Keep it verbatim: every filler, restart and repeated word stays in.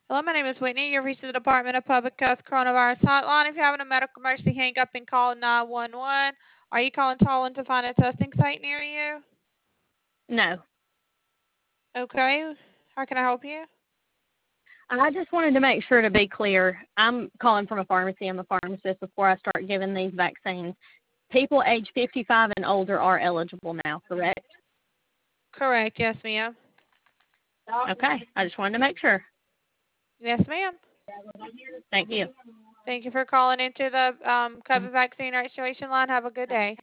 Hello, my name is Whitney. You've reached the Department of Public Health Coronavirus Hotline. If you're having a medical emergency, hang up and call nine one one. Are you calling Tolland to find a testing site near you? No. Okay. How can I help you? I just wanted to make sure to be clear. I'm calling from a pharmacy. I'm a pharmacist before I start giving these vaccines. People age fifty-five and older are eligible now, correct? Correct. Yes, ma'am. Okay. I just wanted to make sure. Yes, ma'am. Thank you. Thank you for calling into the um, COVID vaccine registration line. Have a good day.